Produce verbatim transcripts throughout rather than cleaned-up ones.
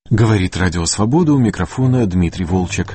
Говорит Радио Свобода, у микрофона Дмитрий Волчек.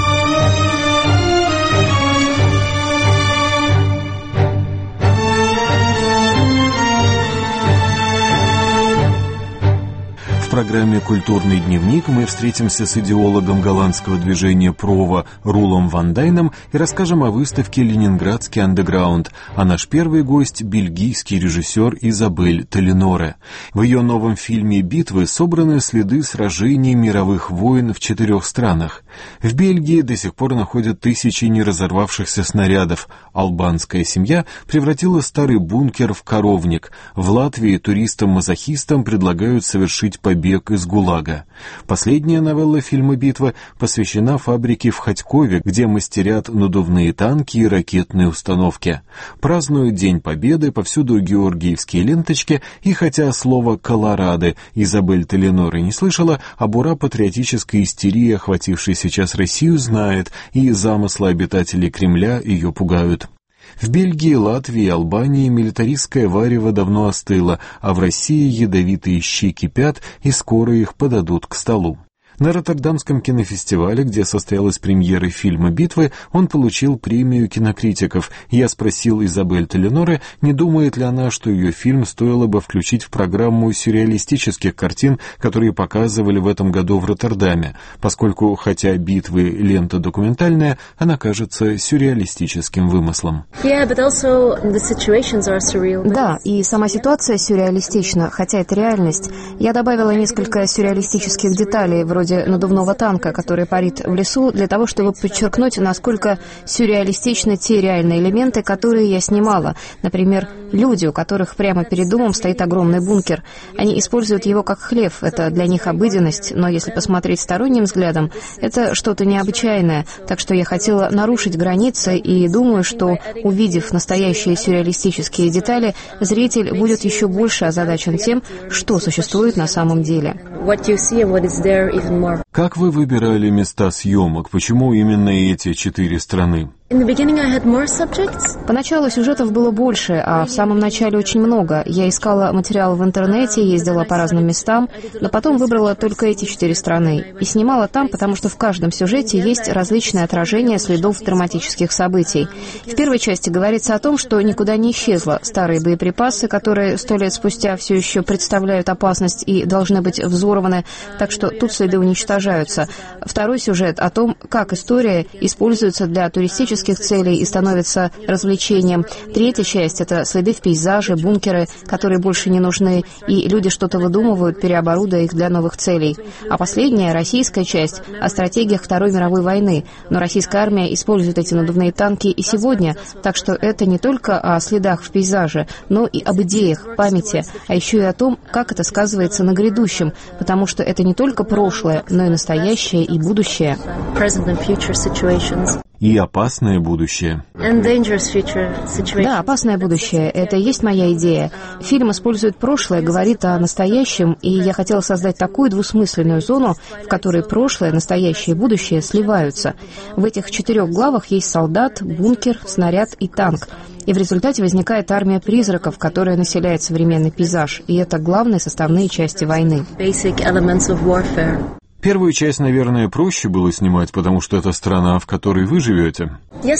В программе «Культурный дневник» мы встретимся с идеологом голландского движения ПРОВО Рулом Ван Дайном и расскажем о выставке «Ленинградский андеграунд», а наш первый гость — бельгийский режиссер Изабель Теленоре. В ее новом фильме «Битвы» собраны следы сражений мировых войн в четырех странах. В Бельгии до сих пор находят тысячи неразорвавшихся снарядов. Албанская семья превратила старый бункер в коровник. В Латвии туристам-мазохистам предлагают совершить побег «Бег из ГУЛАГа». Последняя новелла фильма «Битва» посвящена фабрике в Ходькове, где мастерят надувные танки и ракетные установки. Празднуют День Победы, повсюду георгиевские ленточки, и хотя слово «колорадо» Изабель Теленоре не слышала, об ура-патриотической истерии, охватившей сейчас Россию, знает, и замыслы обитателей Кремля ее пугают. В Бельгии, Латвии и Албании милитаристское варево давно остыло, а в России ядовитые щи кипят, и скоро их подадут к столу. На Роттердамском кинофестивале, где состоялась премьера фильма «Битвы», он получил премию кинокритиков. Я спросил Изабель Теленоре, не думает ли она, что ее фильм стоило бы включить в программу сюрреалистических картин, которые показывали в этом году в Роттердаме, поскольку, хотя «Битвы» — лента документальная, она кажется сюрреалистическим вымыслом. Да, и сама ситуация сюрреалистична, хотя это реальность. Я добавила несколько сюрреалистических деталей, вроде надувного танка, который парит в лесу, для того, чтобы подчеркнуть, насколько сюрреалистичны те реальные элементы, которые я снимала. Например, люди, у которых прямо перед домом стоит огромный бункер. Они используют его как хлев, это для них обыденность, но если посмотреть сторонним взглядом, это что-то необычайное. Так что я хотела нарушить границы и думаю, что, увидев настоящие сюрреалистические детали, зритель будет еще больше озадачен тем, что существует на самом деле. Как вы выбирали места съемок? Почему именно эти четыре страны? Поначалу сюжетов было больше, а в самом начале очень много. Я искала материал в интернете, ездила по разным местам, но потом выбрала только эти четыре страны. И снимала там, потому что в каждом сюжете есть различные отражения следов драматических событий. В первой части говорится о том, что никуда не исчезло старые боеприпасы, которые сто лет спустя все еще представляют опасность и должны быть взорваны, так что тут следы уничтожаются. Второй сюжет о том, как история используется для туристических целей и становится развлечением. Третья часть — это следы в пейзаже, бункеры, которые больше не нужны, и люди что-то выдумывают, переоборудуя их для новых целей. А последняя, российская часть, о стратегиях Второй мировой войны. Но российская армия использует эти надувные танки и сегодня, так что это не только о следах в пейзаже, но и об идеях, памяти, а еще и о том, как это сказывается на грядущем, потому что это не только прошлое, но и настоящее и будущее. И опасное будущее. Да, опасное будущее. Это и есть моя идея. Фильм использует прошлое, говорит о настоящем, и я хотела создать такую двусмысленную зону, в которой прошлое, настоящее и будущее сливаются. В этих четырех главах есть солдат, бункер, снаряд и танк. И в результате возникает армия призраков, которая населяет современный пейзаж. И это главные составные части войны. Первую часть, наверное, проще было снимать, потому что это страна, в которой вы живете.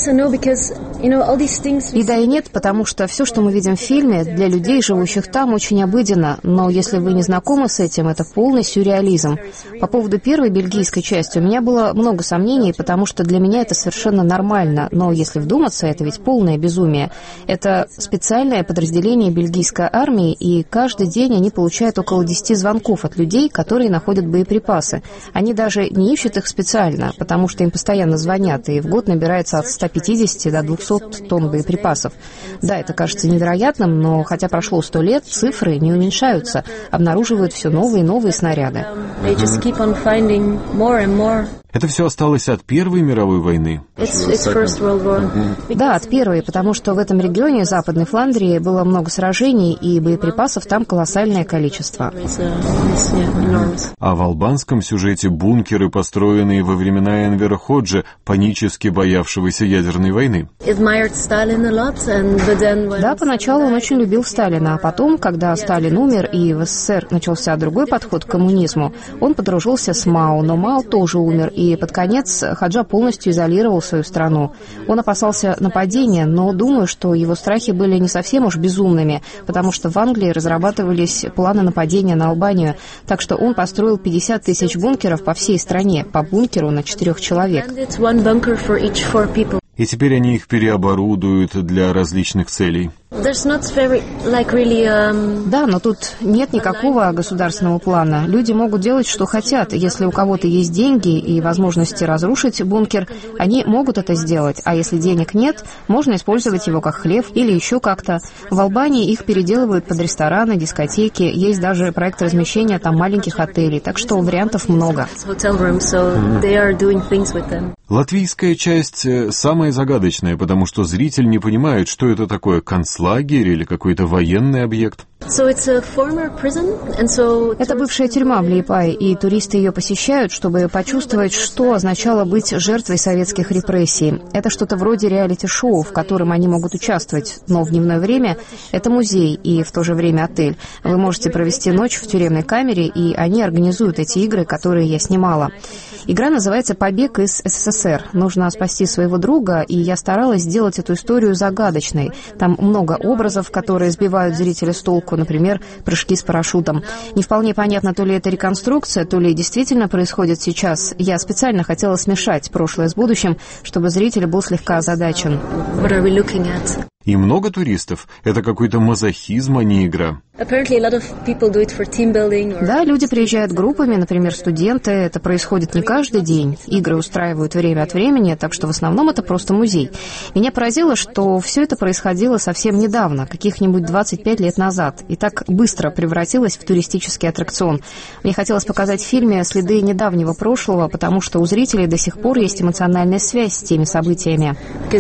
И да, и нет, потому что все, что мы видим в фильме, для людей, живущих там, очень обыденно. Но если вы не знакомы с этим, это полный сюрреализм. По поводу первой бельгийской части у меня было много сомнений, потому что для меня это совершенно нормально. Но если вдуматься, это ведь полное безумие. Это специальное подразделение бельгийской армии, и каждый день они получают около десяти звонков от людей, которые находят боеприпасы. Они даже не ищут их специально, потому что им постоянно звонят, и в год набирается от ста пятидесяти до двухсот тонн боеприпасов. Да, это кажется невероятным, но хотя прошло сто лет, цифры не уменьшаются, обнаруживают все новые и новые снаряды. Это все осталось от Первой мировой войны? It's, it's First World War. Да, от Первой, потому что в этом регионе Западной Фландрии было много сражений, и боеприпасов там колоссальное количество. А в албанском сюжете бункеры, построенные во времена Энвера Ходжи, панически боявшегося ядерной войны. Да, поначалу он очень любил Сталина, а потом, когда Сталин умер и в СССР начался другой подход к коммунизму, он подружился с Мао, но Мао тоже умер, и под конец Ходжа полностью изолировал свою страну. Он опасался нападения, но думаю, что его страхи были не совсем уж безумными, потому что в Англии разрабатывались планы нападения на Албанию, так что он построил пятьдесят тысяч бункеров по всей стране, по бункеру на четырех человек. И теперь они их переоборудуют для различных целей. Да, но тут нет никакого государственного плана. Люди могут делать, что хотят. Если у кого-то есть деньги и возможности разрушить бункер, они могут это сделать. А если денег нет, можно использовать его как хлев или еще как-то. В Албании их переделывают под рестораны, дискотеки. Есть даже проект размещения там маленьких отелей. Так что вариантов много. Латвийская часть самая загадочная, потому что зритель не понимает, что это такое концлагерь или какой-то военный объект. Это бывшая тюрьма в Лиепае, и туристы ее посещают, чтобы почувствовать, что означало быть жертвой советских репрессий. Это что-то вроде реалити-шоу, в котором они могут участвовать, но в дневное время это музей и в то же время отель. Вы можете провести ночь в тюремной камере, и они организуют эти игры, которые я снимала. Игра называется «Побег из СССР». Нужно спасти своего друга, и я старалась сделать эту историю загадочной. Там много образов, которые сбивают зрителя с толку, например, прыжки с парашютом. Не вполне понятно, то ли это реконструкция, то ли действительно происходит сейчас. Я специально хотела смешать прошлое с будущим, чтобы зритель был слегка озадачен. И много туристов? Это какой-то мазохизм, а не игра. Да, люди приезжают группами, например, студенты. Это происходит не каждый день. Игры устраивают время от времени, так что в основном это просто музей. Меня поразило, что все это происходило совсем недавно, каких-нибудь двадцать пять лет назад, и так быстро превратилось в туристический аттракцион. Мне хотелось показать в фильме следы недавнего прошлого, потому что у зрителей до сих пор есть эмоциональная связь с теми событиями.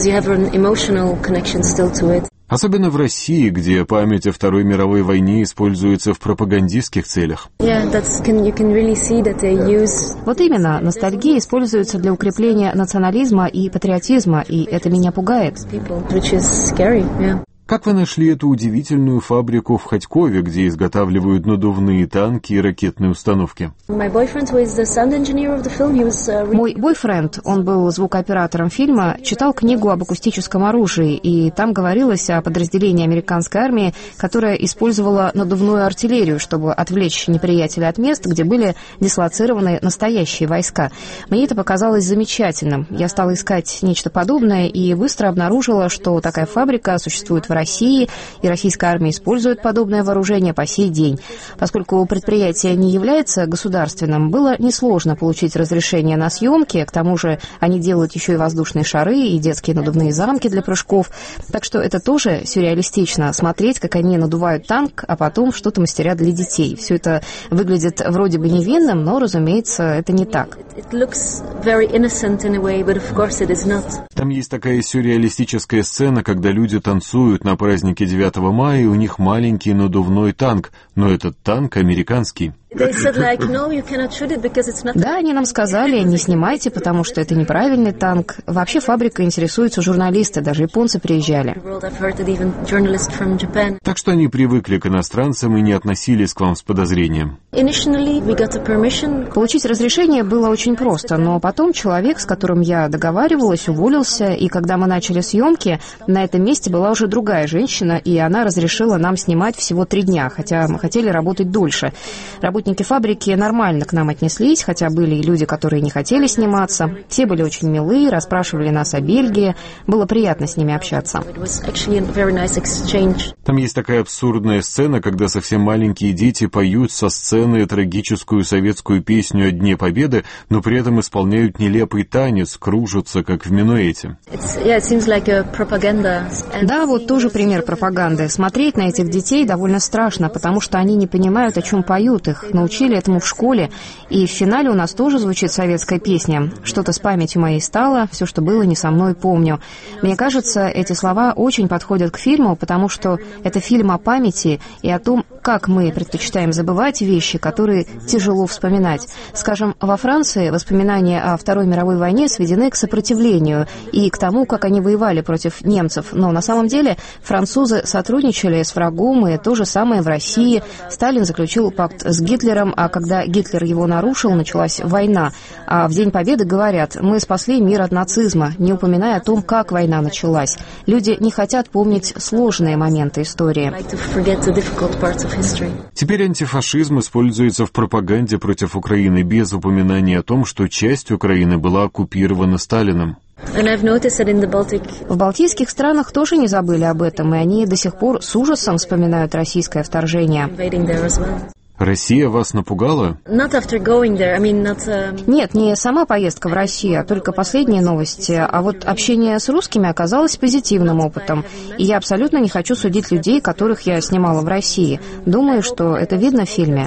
Особенно в России, где память о Второй мировой войне используется в пропагандистских целях. Yeah, can, you can really see that they use... Вот именно, ностальгия используется для укрепления национализма и патриотизма, и это меня пугает. Which is scary, yeah. Как вы нашли эту удивительную фабрику в Ходькове, где изготавливают надувные танки и ракетные установки? Мой бойфренд, он был звукооператором фильма, читал книгу об акустическом оружии, и там говорилось о подразделении американской армии, которая использовала надувную артиллерию, чтобы отвлечь неприятеля от мест, где были дислоцированы настоящие войска. Мне это показалось замечательным. Я стала искать нечто подобное и быстро обнаружила, что такая фабрика существует в России, и российская армия использует подобное вооружение по сей день. Поскольку предприятие не является государственным, было несложно получить разрешение на съемки, к тому же они делают еще и воздушные шары, и детские надувные замки для прыжков, так что это тоже сюрреалистично, смотреть, как они надувают танк, а потом что-то мастерят для детей. Все это выглядит вроде бы невинным, но, разумеется, это не так. Там есть такая сюрреалистическая сцена, когда люди танцуют на празднике девятого мая, и у них маленький надувной танк, но этот танк американский. Да, они нам сказали, не снимайте, потому что это неправильный танк. Вообще фабрика интересуются журналисты, даже японцы приезжали. Так что они привыкли к иностранцам и не относились к вам с подозрением. Получить разрешение было очень просто, но потом человек, с которым я договаривалась, уволился, и когда мы начали съемки, на этом месте была уже другая женщина, и она разрешила нам снимать всего три дня, хотя мы хотели работать дольше. Работники фабрики нормально к нам отнеслись, хотя были и люди, которые не хотели сниматься. Все были очень милые, расспрашивали нас о Бельгии. Было приятно с ними общаться. Там есть такая абсурдная сцена, когда совсем маленькие дети поют со сцены трагическую советскую песню о Дне Победы, но при этом исполняют нелепый танец, кружатся, как в минуэте. Да, вот тоже пример пропаганды. Смотреть на этих детей довольно страшно, потому что они не понимают, о чем поют их. их научили этому в школе, и в финале у нас тоже звучит советская песня. Что-то с памятью моей стало, все, что было, не со мной, помню. Мне кажется, эти слова очень подходят к фильму, потому что это фильм о памяти и о том, как мы предпочитаем забывать вещи, которые тяжело вспоминать. Скажем, во Франции воспоминания о Второй мировой войне сведены к сопротивлению и к тому, как они воевали против немцев. Но на самом деле французы сотрудничали с врагом, и то же самое в России. Сталин заключил пакт с Гитлером, а когда Гитлер его нарушил, началась война. А в День Победы говорят: мы спасли мир от нацизма, не упоминая о том, как война началась. Люди не хотят помнить сложные моменты истории. Теперь антифашизм используется в пропаганде против Украины без упоминания о том, что часть Украины была оккупирована Сталиным. В балтийских странах тоже не забыли об этом, и они до сих пор с ужасом вспоминают российское вторжение. Россия вас напугала? Нет, не сама поездка в Россию, а только последние новости. А вот общение с русскими оказалось позитивным опытом. И я абсолютно не хочу судить людей, которых я снимала в России. Думаю, что это видно в фильме.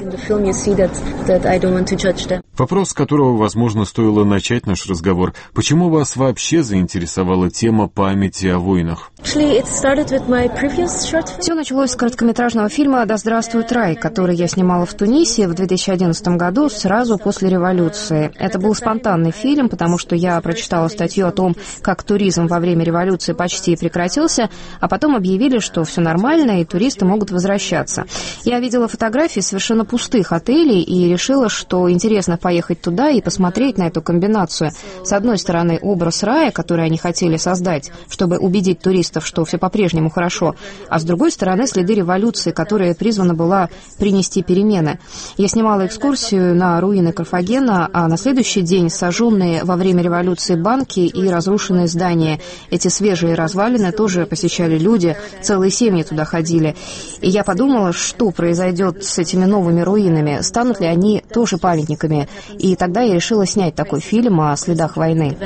Вопрос, с которого, возможно, стоило начать наш разговор. Почему вас вообще заинтересовала тема памяти о войнах? Все началось с короткометражного фильма «Да здравствует рай», который я снимала в Тунисе в две тысячи одиннадцатом году, сразу после революции. Это был спонтанный фильм, потому что я прочитала статью о том, как туризм во время революции почти прекратился, а потом объявили, что все нормально и туристы могут возвращаться. Я видела фотографии совершенно пустых отелей и решила, что интересно поехать туда и посмотреть на эту комбинацию. С одной стороны, образ рая, который они хотели создать, чтобы убедить туристов, что все по-прежнему хорошо, а с другой стороны, следы революции, которая призвана была принести перемены. Я снимала экскурсию на руины Карфагена, а на следующий день сожженные во время революции банки и разрушенные здания. Эти свежие развалины тоже посещали люди, целые семьи туда ходили. И я подумала, что произойдет с этими новыми руинами, станут ли они тоже памятниками. И тогда я решила снять такой фильм о следах войны.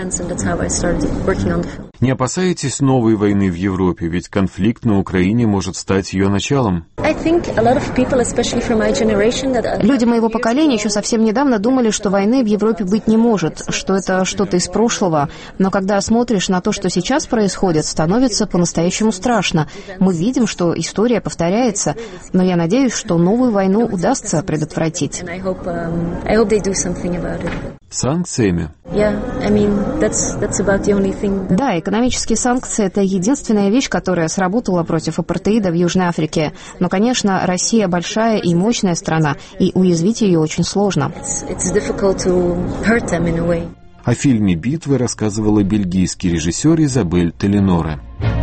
Не опасаетесь новой войны в Европе, ведь конфликт на Украине может стать ее началом? Люди моего поколения еще совсем недавно думали, что войны в Европе быть не может, что это что-то из прошлого. Но когда смотришь на то, что сейчас происходит, становится по-настоящему страшно. Мы видим, что история повторяется, но я надеюсь, что новую войну удастся предотвратить. Санкциями? Да, экономические санкции – это единственная вещь, которая сработала против апартеида в Южной Африке. Но, конечно, Россия большая и мощная страна, и уязвить ее очень сложно. О фильме «Битвы» рассказывала бельгийский режиссер Изабель Теленоре.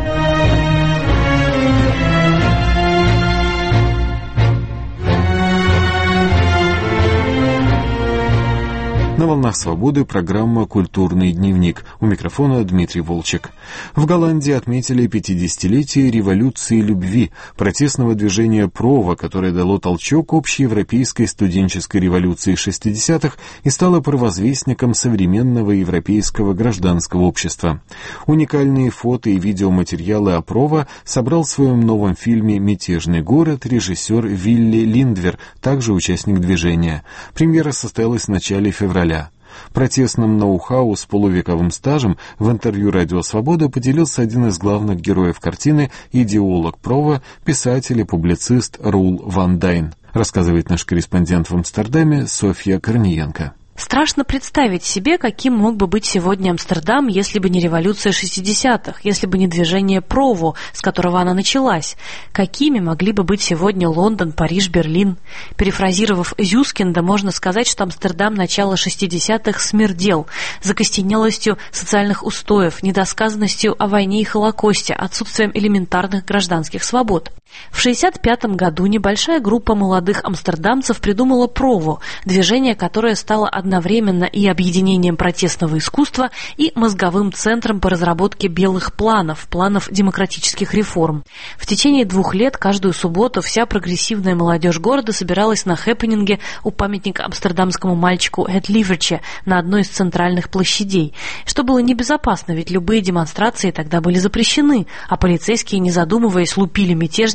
На волнах свободы программа «Культурный дневник». У микрофона Дмитрий Волчек. В Голландии отметили пятидесятилетие революции любви, протестного движения «Прова», которое дало толчок общеевропейской студенческой революции шестидесятых и стало провозвестником современного европейского гражданского общества. Уникальные фото и видеоматериалы о «Прова» собрал в своем новом фильме «Мятежный город» режиссер Вилли Линдвер, также участник движения. Премьера состоялась в начале февраля. Протестным ноу-хау с полувековым стажем в интервью «Радио Свобода» поделился один из главных героев картины, идеолог Прова, писатель и публицист Рул Ван Дайн, рассказывает наш корреспондент в Амстердаме Софья Корниенко. Страшно представить себе, каким мог бы быть сегодня Амстердам, если бы не революция шестидесятых, если бы не движение Прово, с которого она началась. Какими могли бы быть сегодня Лондон, Париж, Берлин? Перефразировав Зюскинда, можно сказать, что Амстердам начала шестидесятых смердел закостенелостью социальных устоев, недосказанностью о войне и Холокосте, отсутствием элементарных гражданских свобод. В шестьдесят пятом году небольшая группа молодых амстердамцев придумала Прово, движение, которое стало одновременно и объединением протестного искусства, и мозговым центром по разработке белых планов, планов демократических реформ. В течение двух лет каждую субботу вся прогрессивная молодежь города собиралась на хэппенинге у памятника амстердамскому мальчику Het Lievertje на одной из центральных площадей, что было небезопасно, ведь любые демонстрации тогда были запрещены, а полицейские, не задумываясь, лупили мятежников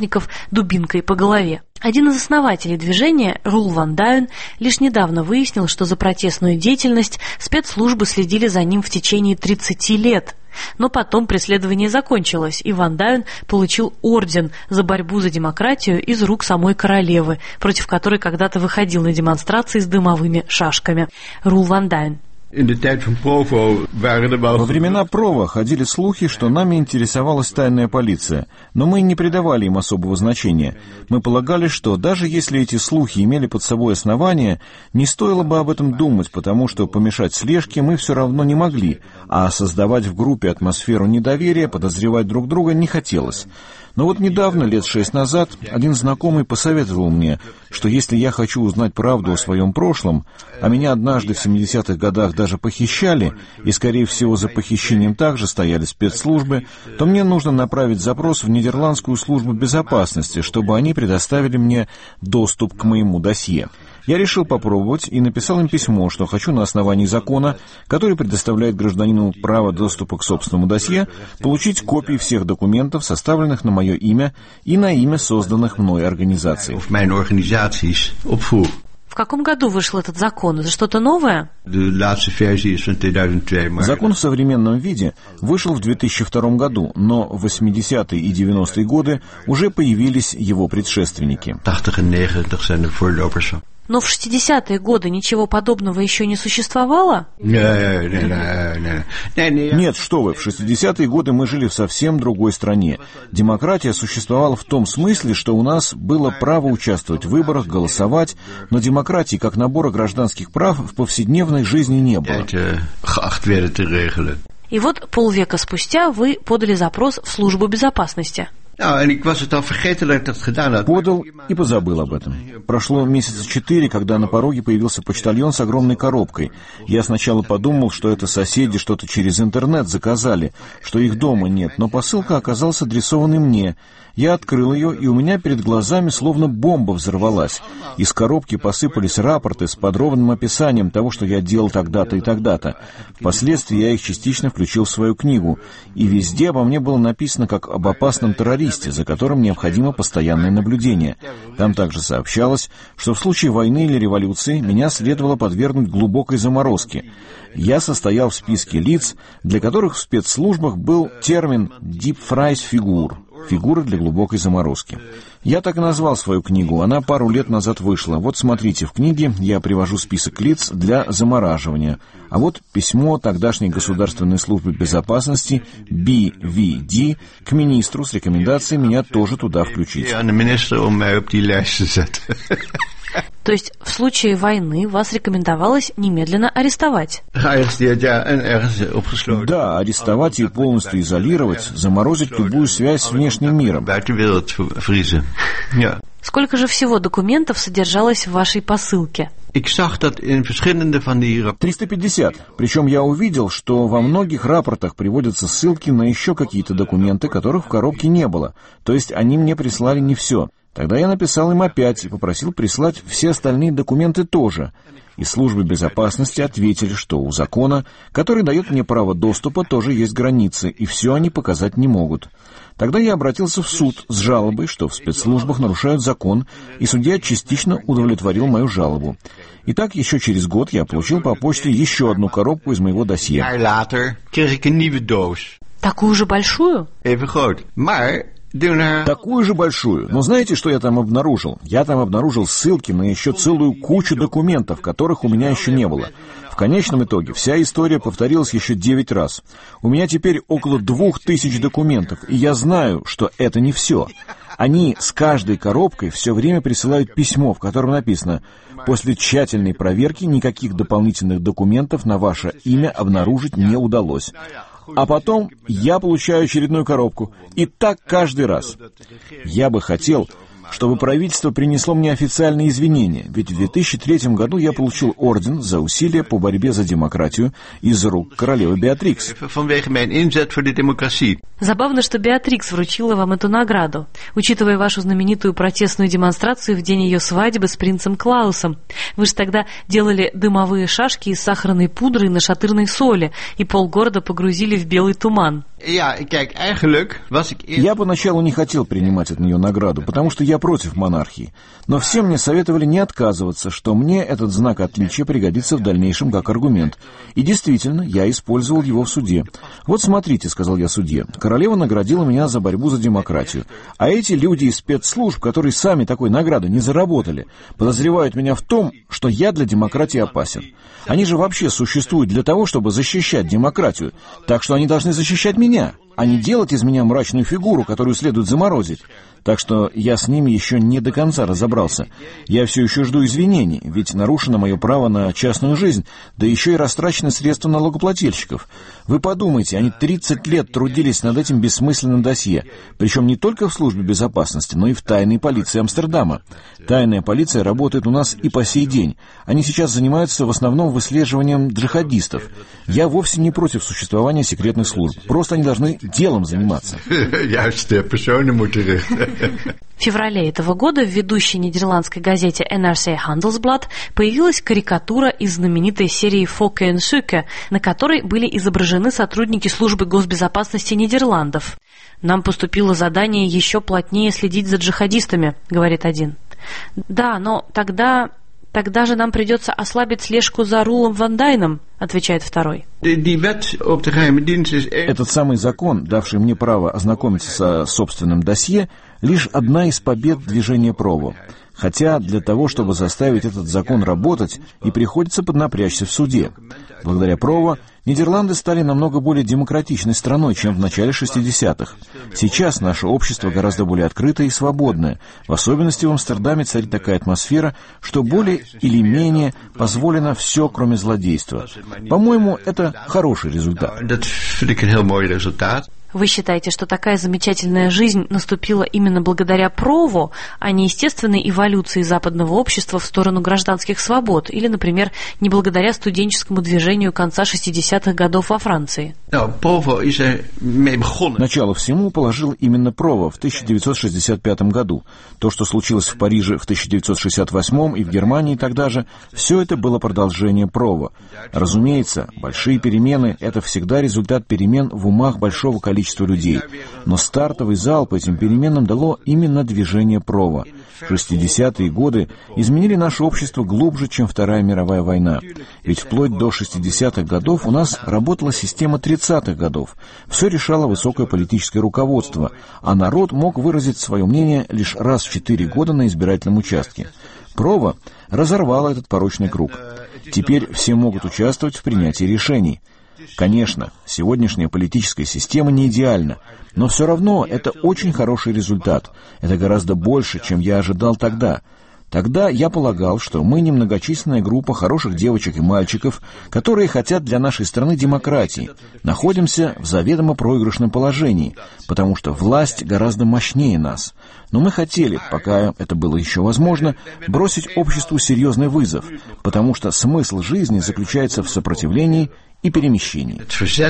противников дубинкой по голове. Один из основателей движения, Рул Ван Дайен, лишь недавно выяснил, что за протестную деятельность спецслужбы следили за ним в течение тридцати лет. Но потом преследование закончилось, и Ван Дайен получил орден за борьбу за демократию из рук самой королевы, против которой когда-то выходил на демонстрации с дымовыми шашками. Рул Ван Дайен. Во времена Прово ходили слухи, что нами интересовалась тайная полиция, но мы не придавали им особого значения. Мы полагали, что даже если эти слухи имели под собой основания, не стоило бы об этом думать, потому что помешать слежке мы все равно не могли, а создавать в группе атмосферу недоверия, подозревать друг друга не хотелось. Но вот недавно, лет шесть назад, один знакомый посоветовал мне, что если я хочу узнать правду о своем прошлом, а меня однажды в семидесятых годах даже похищали, и, скорее всего, за похищением также стояли спецслужбы, то мне нужно направить запрос в Нидерландскую службу безопасности, чтобы они предоставили мне доступ к моему досье. Я решил попробовать и написал им письмо, что хочу на основании закона, который предоставляет гражданину право доступа к собственному досье, получить копии всех документов, составленных на мое имя и на имя созданных мной организаций. В каком году вышел этот закон? Это что-то новое? Закон в современном виде вышел в две тысячи втором году, но в восьмидесятые и девяностые годы уже появились его предшественники. Но в шестидесятые годы ничего подобного еще не существовало? Нет, что вы, в шестидесятые годы мы жили в совсем другой стране. Демократия существовала в том смысле, что у нас было право участвовать в выборах, голосовать, но демократии как набора гражданских прав в повседневной жизни не было. И вот полвека спустя вы подали запрос в службу безопасности. Подал и позабыл об этом. Прошло месяца четыре, когда на пороге появился почтальон с огромной коробкой. Я сначала подумал, что это соседи что-то через интернет заказали, что их дома нет, но посылка оказалась адресованной мне. Я открыл ее, и у меня перед глазами словно бомба взорвалась. Из коробки посыпались рапорты с подробным описанием того, что я делал тогда-то и тогда-то. Впоследствии я их частично включил в свою книгу, и везде обо мне было написано как об опасном террористе, за которым необходимо постоянное наблюдение. Там также сообщалось, что в случае войны или революции меня следовало подвергнуть глубокой заморозке. Я состоял в списке лиц, для которых в спецслужбах был термин «deep freeze figure» — фигуры для глубокой заморозки. Я так и назвал свою книгу, она пару лет назад вышла. Вот смотрите, в книге я привожу список лиц для замораживания. А вот письмо тогдашней Государственной службы безопасности би ви ди к министру с рекомендацией меня тоже туда включить. То есть в случае войны вас рекомендовалось немедленно арестовать? Да, арестовать и полностью изолировать, заморозить любую связь с внешним миром. Сколько же всего документов содержалось в вашей посылке? триста пятьдесят. Причем я увидел, что во многих рапортах приводятся ссылки на еще какие-то документы, которых в коробке не было. То есть они мне прислали не все. Тогда я написал им опять и попросил прислать все остальные документы тоже. И службы безопасности ответили, что у закона, который дает мне право доступа, тоже есть границы, и все они показать не могут. Тогда я обратился в суд с жалобой, что в спецслужбах нарушают закон, и судья частично удовлетворил мою жалобу. И так еще через год я получил по почте еще одну коробку из моего досье. Такую же большую? Такую же большую. Но знаете, что я там обнаружил? Я там обнаружил ссылки на еще целую кучу документов, которых у меня еще не было. В конечном итоге вся история повторилась еще девять раз. У меня теперь около двух тысяч документов, и я знаю, что это не все. Они с каждой коробкой все время присылают письмо, в котором написано: «После тщательной проверки никаких дополнительных документов на ваше имя обнаружить не удалось». А потом я получаю очередную коробку. И так каждый раз. Я бы хотел, чтобы правительство принесло мне официальные извинения, ведь в две тысячи третьем году я получил орден за усилия по борьбе за демократию из рук королевы Беатрикс. Забавно, что Беатрикс вручила вам эту награду, учитывая вашу знаменитую протестную демонстрацию в день ее свадьбы с принцем Клаусом. Вы же тогда делали дымовые шашки из сахарной пудры и нашатырной соли, и полгорода погрузили в белый туман. Я поначалу не хотел принимать от нее награду, потому что я против монархии. Но все мне советовали не отказываться, что мне этот знак отличия пригодится в дальнейшем как аргумент. И действительно, я использовал его в суде. «Вот смотрите», — сказал я судье, — «королева наградила меня за борьбу за демократию. А эти люди из спецслужб, которые сами такой награды не заработали, подозревают меня в том, что я для демократии опасен. Они же вообще существуют для того, чтобы защищать демократию, так что они должны защищать меня, а не делать из меня мрачную фигуру, которую следует заморозить. Так что я с ними еще не до конца разобрался. Я все еще жду извинений, ведь нарушено мое право на частную жизнь, да еще и растрачены средства налогоплательщиков. Вы подумайте, они тридцать лет трудились над этим бессмысленным досье, причем не только в службе безопасности, но и в тайной полиции Амстердама. Тайная полиция работает у нас и по сей день. Они сейчас занимаются в основном выслеживанием джихадистов. Я вовсе не против существования секретных служб, просто они должны делом заниматься. В феврале этого года в ведущей нидерландской газете эн эр си Handelsblad появилась карикатура из знаменитой серии «Фоке en Суке», на которой были изображены сотрудники службы госбезопасности Нидерландов. «Нам поступило задание еще плотнее следить за джихадистами», — говорит один. «Да, но тогда... тогда же нам придется ослабить слежку за Рулом Вандайном», — отвечает второй. Этот самый закон, давший мне право ознакомиться со собственным досье, лишь одна из побед движения ПРОВО. Хотя для того, чтобы заставить этот закон работать, и приходится поднапрячься в суде. Благодаря ПРОВО Нидерланды стали намного более демократичной страной, чем в начале шестидесятых. Сейчас наше общество гораздо более открытое и свободное. В особенности в Амстердаме царит такая атмосфера, что более или менее позволено все, кроме злодейства. По-моему, это хороший результат. Вы считаете, что такая замечательная жизнь наступила именно благодаря ПРОВО, а не естественной эволюции западного общества в сторону гражданских свобод, или, например, не благодаря студенческому движению конца шестидесятых годов во Франции? Начало всему положил именно ПРОВО в тысяча девятьсот шестьдесят пятом году. То, что случилось в Париже в тысяча девятьсот шестьдесят восьмом и в Германии тогда же, все это было продолжение ПРОВО. Разумеется, большие перемены — это всегда результат перемен в умах большого количества людей. Но стартовый залп этим переменам дало именно движение ПРОВО. шестидесятые годы изменили наше общество глубже, чем Вторая мировая война. Ведь вплоть до шестидесятых годов у нас работала система тридцатых годов. Все решало высокое политическое руководство, а народ мог выразить свое мнение лишь раз в четыре года на избирательном участке. ПРОВО разорвало этот порочный круг. Теперь все могут участвовать в принятии решений. Конечно, сегодняшняя политическая система не идеальна, но все равно это очень хороший результат. Это гораздо больше, чем я ожидал тогда. Тогда я полагал, что мы немногочисленная группа хороших девочек и мальчиков, которые хотят для нашей страны демократии, находимся в заведомо проигрышном положении, потому что власть гораздо мощнее нас. Но мы хотели, пока это было еще возможно, бросить обществу серьезный вызов, потому что смысл жизни заключается в сопротивлении и перемещении.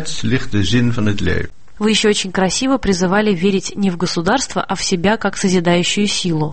Вы еще очень красиво призывали верить не в государство, а в себя как созидающую силу.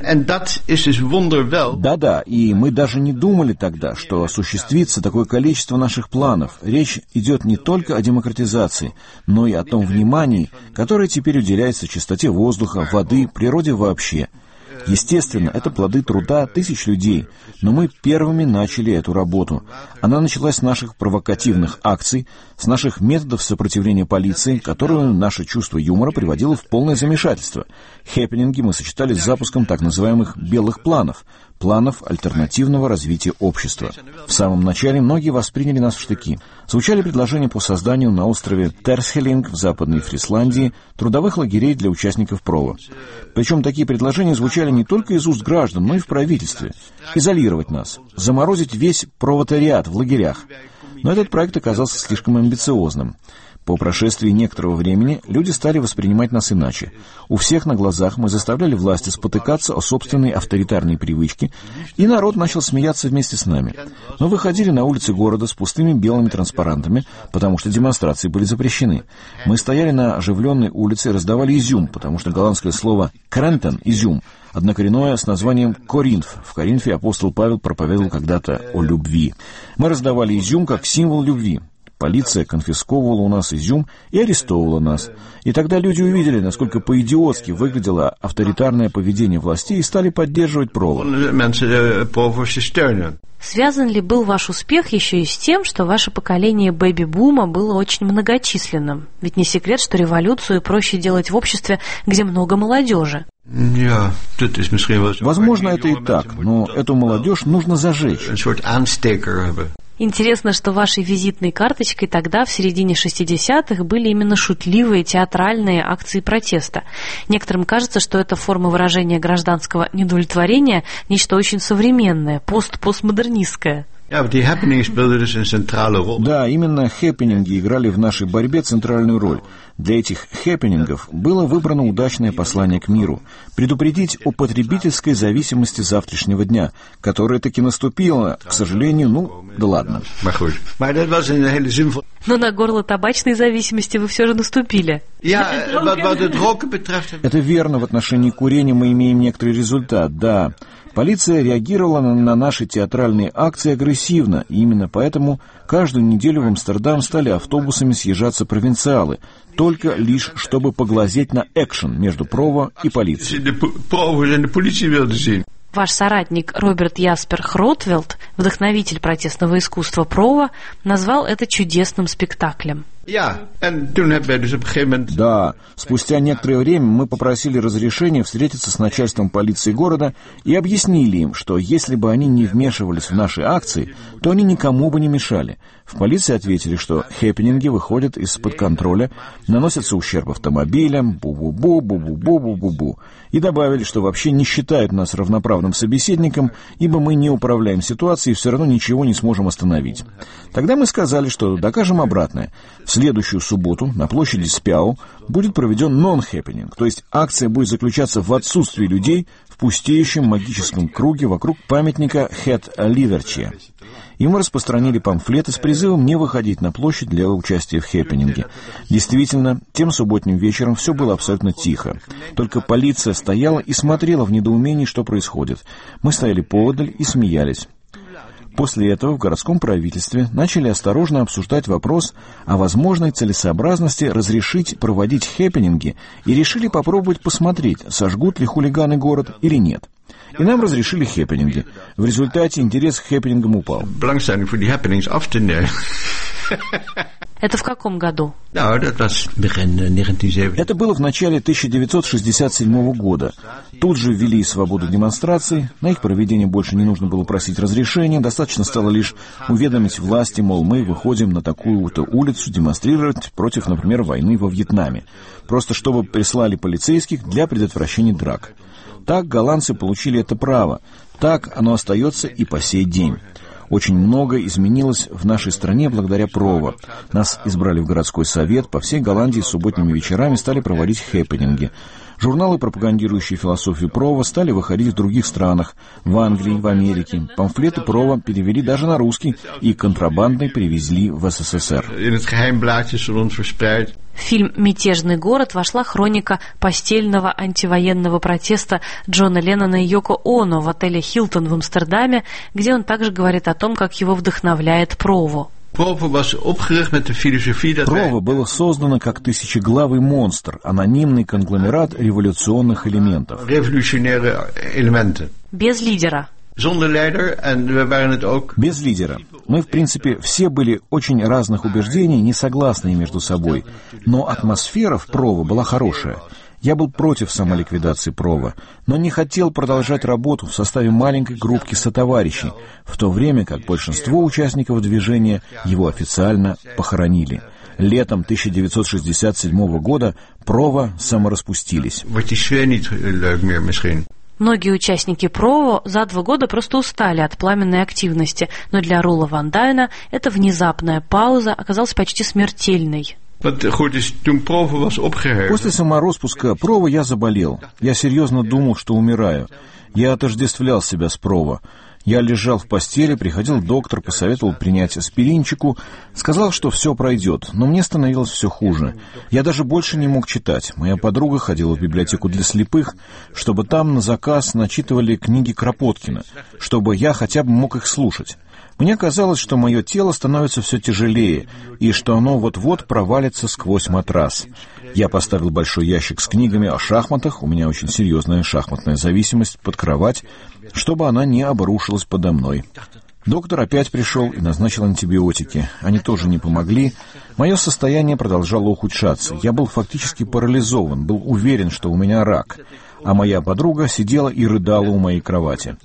Да-да, и мы даже не думали тогда, что осуществится такое количество наших планов. Речь идет не только о демократизации, но и о том внимании, которое теперь уделяется чистоте воздуха, воды, природе вообще. Естественно, это плоды труда тысяч людей, но мы первыми начали эту работу. Она началась с наших провокативных акций, с наших методов сопротивления полиции, которую наше чувство юмора приводило в полное замешательство. Хэппининги мы сочетали с запуском так называемых «белых планов», планов альтернативного развития общества. В самом начале многие восприняли нас в штыки. Звучали предложения по созданию на острове Терсхелинг в Западной Фрисландии трудовых лагерей для участников ПРОВО. Причем такие предложения звучали не только из уст граждан, но и в правительстве. Изолировать нас, заморозить весь провотариат в лагерях. Но этот проект оказался слишком амбициозным. По прошествии некоторого времени люди стали воспринимать нас иначе. У всех на глазах мы заставляли власти спотыкаться о собственной авторитарной привычке, и народ начал смеяться вместе с нами. Мы выходили на улицы города с пустыми белыми транспарантами, потому что демонстрации были запрещены. Мы стояли на оживленной улице и раздавали изюм, потому что голландское слово «крентен» — изюм, однокоренное с названием «Коринф». В Коринфе апостол Павел проповедовал когда-то о любви. Мы раздавали изюм как символ любви. полиция конфисковывала у нас изюм и арестовывала нас. И тогда люди увидели, насколько по-идиотски выглядело авторитарное поведение властей и стали поддерживать Прово. Связан ли был ваш успех еще и с тем, что ваше поколение бэби-бума было очень многочисленным? Ведь не секрет, что революцию проще делать в обществе, где много молодежи. Возможно, это и так, но эту молодежь нужно зажечь. Интересно, что вашей визитной карточкой тогда, в середине шестидесятых, были именно шутливые театральные акции протеста. Некоторым кажется, что это форма выражения гражданского неудовлетворения, нечто очень современное, пост-постмодернистское. Да, именно хэппенинги играли в нашей борьбе центральную роль. Для этих хэппенингов было выбрано удачное послание к миру – предупредить о потребительской зависимости завтрашнего дня, которая таки наступила, к сожалению, ну, да ладно. Но на горло табачной зависимости вы все же наступили. Это верно, в отношении курения мы имеем некоторый результат, да. Полиция реагировала на, на наши театральные акции агрессивно, и именно поэтому каждую неделю в Амстердам стали автобусами съезжаться провинциалы, только лишь чтобы поглазеть на экшен между Прово и полицией. Ваш соратник Роберт Яспер Хротвелд, вдохновитель протестного искусства Прово, назвал это чудесным спектаклем. Да, спустя некоторое время мы попросили разрешения встретиться с начальством полиции города и объяснили им, что если бы они не вмешивались в наши акции, то они никому бы не мешали. В полиции ответили, что хэппенинги выходят из-под контроля, наносятся ущерб автомобилям, бу-бу-бу, бу-бу-бу-бу-бу-бу, и добавили, что вообще не считают нас равноправным собеседником, ибо мы не управляем ситуацией и все равно ничего не сможем остановить. Тогда мы сказали, что докажем обратное. В следующую субботу на площади Спяу будет проведен нон-хэппенинг, то есть акция будет заключаться в отсутствии людей в пустеющем магическом круге вокруг памятника Хет Ливерче. И мы распространили памфлеты с призывом не выходить на площадь для участия в хэппенинге. Действительно, тем субботним вечером все было абсолютно тихо. Только полиция стояла и смотрела в недоумении, что происходит. Мы стояли поодаль и смеялись. После этого в городском правительстве начали осторожно обсуждать вопрос о возможной целесообразности разрешить проводить хэппенинги и решили попробовать посмотреть, сожгут ли хулиганы город или нет. И нам разрешили хэппенинги. В результате интерес к хэппенингам упал. Это в каком году? Это было в начале тысяча девятьсот шестьдесят седьмого года. Тут же ввели свободу демонстраций. На их проведение больше не нужно было просить разрешения. Достаточно стало лишь уведомить власти, мол, мы выходим на такую-то улицу демонстрировать против, например, войны во Вьетнаме. Просто чтобы прислали полицейских для предотвращения драк. Так голландцы получили это право. Так оно остается и по сей день. Очень многое изменилось в нашей стране благодаря Прово. Нас избрали в городской совет, по всей Голландии субботними вечерами стали проводить хэппенинги. Журналы, пропагандирующие философию Прово, стали выходить в других странах, в Англии, в Америке. Памфлеты Прово перевели даже на русский и контрабандой привезли в СССР. В фильм «Мятежный город» вошла хроника постельного антивоенного протеста Джона Леннона и Йоко Оно в отеле «Хилтон» в Амстердаме, где он также говорит о том, как его вдохновляет Прово. Прово было создано как тысячеглавый монстр, анонимный конгломерат революционных элементов. Без лидера. Без лидера. Мы, в принципе, все были очень разных убеждений, не согласные между собой. Но атмосфера в Прово была хорошая. Я был против самоликвидации Прово, но не хотел продолжать работу в составе маленькой группки сотоварищей, в то время как большинство участников движения его официально похоронили. Летом тысяча девятьсот шестьдесят седьмого года Прово самораспустились. Многие участники Прово за два года просто устали от пламенной активности, но для Рула Ван Дайна эта внезапная пауза оказалась почти смертельной. После самороспуска Прово я заболел. Я серьезно думал, что умираю. Я отождествлял себя с Прово. Я лежал в постели, приходил доктор, посоветовал принять аспиринчику, сказал, что все пройдет, но мне становилось все хуже. Я даже больше не мог читать. Моя подруга ходила в библиотеку для слепых, чтобы там на заказ начитывали книги Кропоткина, чтобы я хотя бы мог их слушать. Мне казалось, что мое тело становится все тяжелее, и что оно вот-вот провалится сквозь матрас. Я поставил большой ящик с книгами о шахматах, у меня очень серьезная шахматная зависимость, под кровать, чтобы она не обрушилась подо мной. Доктор опять пришел и назначил антибиотики. Они тоже не помогли. Мое состояние продолжало ухудшаться. Я был фактически парализован, был уверен, что у меня рак. А моя подруга сидела и рыдала у моей кровати.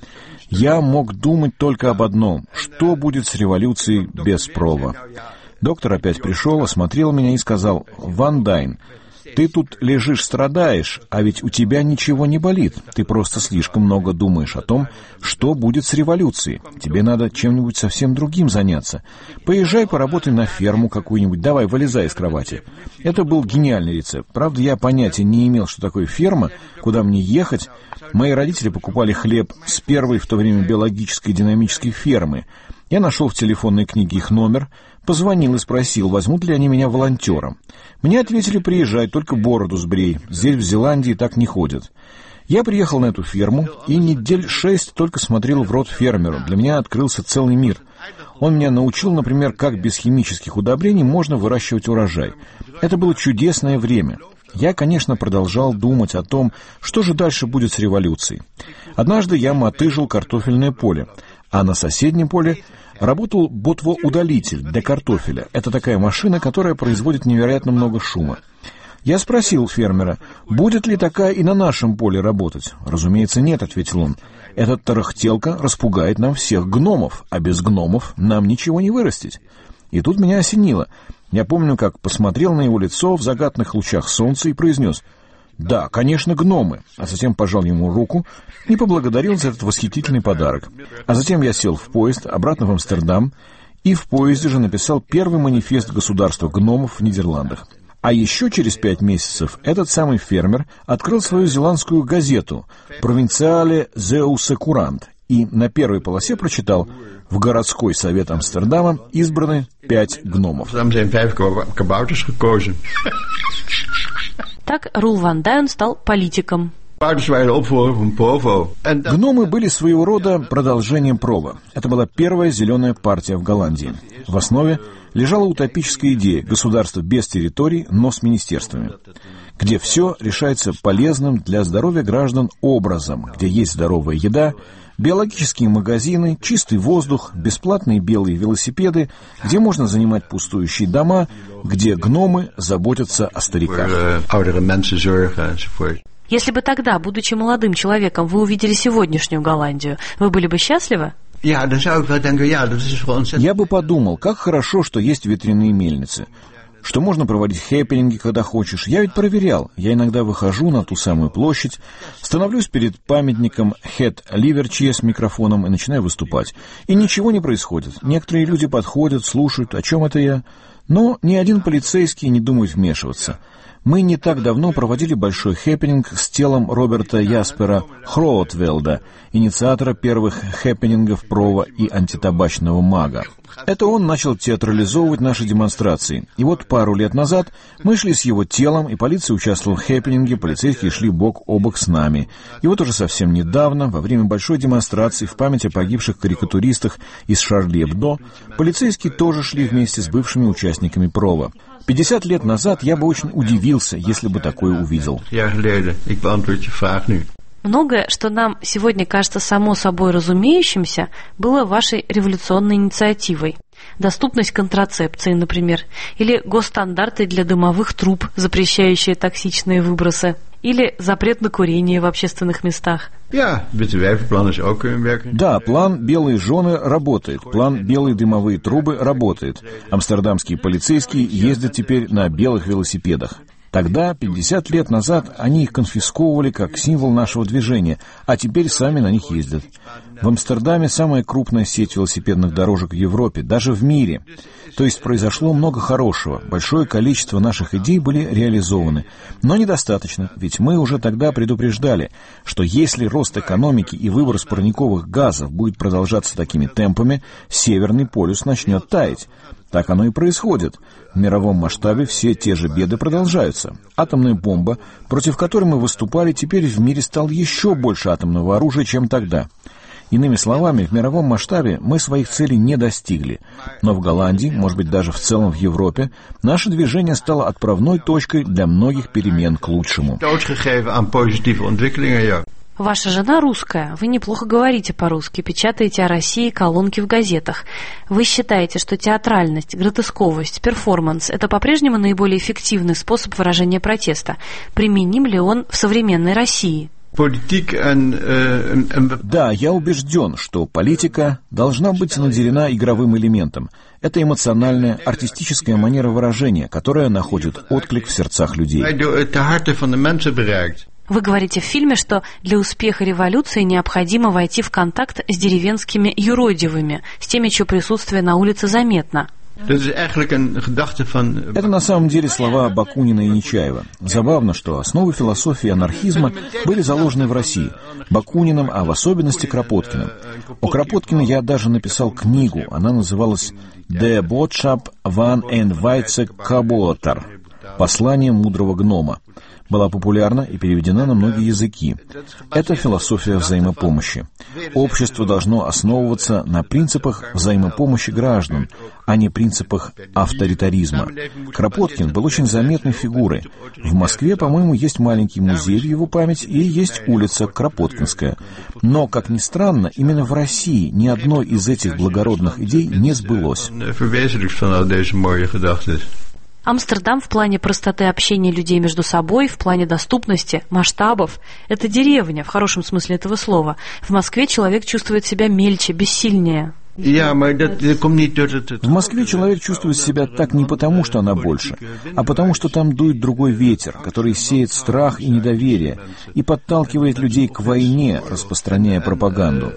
Я мог думать только об одном: что будет с революцией без Прова. Доктор опять пришел, осмотрел меня и сказал: «Ван Дайн, ты тут лежишь, страдаешь, а ведь у тебя ничего не болит. Ты просто слишком много думаешь о том, что будет с революцией. Тебе надо чем-нибудь совсем другим заняться. Поезжай, поработай на ферму какую-нибудь, давай, вылезай из кровати». Это был гениальный рецепт. Правда, я понятия не имел, что такое ферма, куда мне ехать. Мои родители покупали хлеб с первой в то время биологической динамической фермы. Я нашел в телефонной книге их номер, позвонил и спросил, возьмут ли они меня волонтером. Мне ответили: приезжай, только бороду сбрей, здесь в Зеландии так не ходят. Я приехал на эту ферму и недель шесть только смотрел в рот фермеру. Для меня открылся целый мир. Он меня научил, например, как без химических удобрений можно выращивать урожай. Это было чудесное время. Я, конечно, продолжал думать о том, что же дальше будет с революцией. Однажды я мотыжил картофельное поле, а на соседнем поле работал ботвоудалитель для картофеля. Это такая машина, которая производит невероятно много шума. Я спросил фермера, будет ли такая и на нашем поле работать. «Разумеется, нет», — ответил он. «Эта тарахтелка распугает нам всех гномов, а без гномов нам ничего не вырастить». И тут меня осенило. Я помню, как посмотрел на его лицо в закатных лучах солнца и произнес: «Да, конечно, гномы», а затем пожал ему руку и поблагодарил за этот восхитительный подарок. А затем я сел в поезд обратно в Амстердам и в поезде же написал первый манифест государства гномов в Нидерландах. А еще через пять месяцев этот самый фермер открыл свою зеландскую газету «Провинциале Зеусе Курант» и на первой полосе прочитал: в городской совет Амстердама избраны пять гномов. Так Рул Ван Дайн стал политиком. Гномы были своего рода продолжением Прова. Это была первая зеленая партия в Голландии. В основе лежала утопическая идея государства без территорий, но с министерствами, где все решается полезным для здоровья граждан образом, где есть здоровая еда, биологические магазины, чистый воздух, бесплатные белые велосипеды, где можно занимать пустующие дома, где гномы заботятся о стариках. Если бы тогда, будучи молодым человеком, вы увидели сегодняшнюю Голландию, вы были бы счастливы? Я бы подумал, как хорошо, что есть ветряные мельницы, что можно проводить хэппининги, когда хочешь. Я ведь проверял. Я иногда выхожу на ту самую площадь, становлюсь перед памятником Хэт Ливерче с микрофоном и начинаю выступать. И ничего не происходит. Некоторые люди подходят, слушают, о чем это я. Но ни один полицейский не думает вмешиваться. Мы не так давно проводили большой хэппининг с телом Роберта Яспера Хроутвелда, инициатора первых хэппинингов Прова и антитабачного мага. Это он начал театрализовывать наши демонстрации. И вот пару лет назад мы шли с его телом, и полиция участвовала в хэппининге, полицейские шли бок о бок с нами. И вот уже совсем недавно, во время большой демонстрации в память о погибших карикатуристах из Шарли Эбдо, полицейские тоже шли вместе с бывшими участниками Прова. пятьдесят лет назад я бы очень удивился, если бы такое увидел. Многое, что нам сегодня кажется само собой разумеющимся, было вашей революционной инициативой. Доступность контрацепции, например, или госстандарты для дымовых труб, запрещающие токсичные выбросы, или запрет на курение в общественных местах. Да, план «Белые жены» работает, план «Белые дымовые трубы» работает. Амстердамские полицейские ездят теперь на белых велосипедах. Тогда, пятьдесят лет назад, они их конфисковывали как символ нашего движения, а теперь сами на них ездят. В Амстердаме самая крупная сеть велосипедных дорожек в Европе, даже в мире. То есть произошло много хорошего, большое количество наших идей были реализованы. Но недостаточно, ведь мы уже тогда предупреждали, что если рост экономики и выброс парниковых газов будет продолжаться такими темпами, Северный полюс начнет таять. Так оно и происходит. В мировом масштабе все те же беды продолжаются. Атомная бомба, против которой мы выступали, теперь в мире стало еще больше атомного оружия, чем тогда. Иными словами, в мировом масштабе мы своих целей не достигли. Но в Голландии, может быть, даже в целом в Европе, наше движение стало отправной точкой для многих перемен к лучшему. Ваша жена русская, вы неплохо говорите по-русски, печатаете о России колонки в газетах. Вы считаете, что театральность, гротесковость, перформанс – это по-прежнему наиболее эффективный способ выражения протеста? Применим ли он в современной России? Да, я убежден, что политика должна быть наделена игровым элементом. Это эмоциональная, артистическая манера выражения, которая находит отклик в сердцах людей. Вы говорите в фильме, что для успеха революции необходимо войти в контакт с деревенскими юродивыми, с теми, чье присутствие на улице заметно. Это на самом деле слова Бакунина и Нечаева. Забавно, что основы философии анархизма были заложены в России, Бакуниным, а в особенности Кропоткиным. О Кропоткине я даже написал книгу, она называлась «De Boodschap van een wijze kabouter» «Послание мудрого гнома». Была популярна и переведена на многие языки. Это философия взаимопомощи. Общество должно основываться на принципах взаимопомощи граждан, а не принципах авторитаризма. Кропоткин был очень заметной фигурой. В Москве, по-моему, есть маленький музей в его память и есть улица Кропоткинская. Но, как ни странно, именно в России ни одной из этих благородных идей не сбылось. Амстердам в плане простоты общения людей между собой, в плане доступности, масштабов – это деревня, в хорошем смысле этого слова. В Москве человек чувствует себя мельче, бессильнее. В Москве человек чувствует себя так не потому, что она больше, а потому, что там дует другой ветер, который сеет страх и недоверие и подталкивает людей к войне, распространяя пропаганду.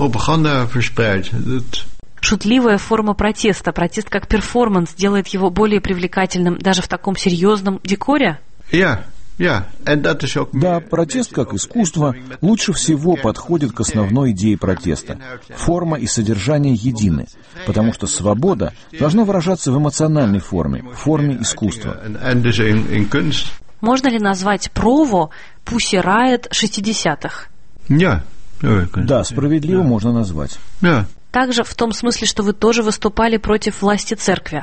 Шутливая форма протеста, протест как перформанс, делает его более привлекательным даже в таком серьезном декоре? Yeah. Да, протест как искусство лучше всего подходит к основной идее протеста. Форма и содержание едины, потому что свобода должна выражаться в эмоциональной форме, в форме искусства. Можно ли назвать Прово Pussy Riot шестидесятых? Да, справедливо можно назвать. Также в том смысле, что вы тоже выступали против власти церкви.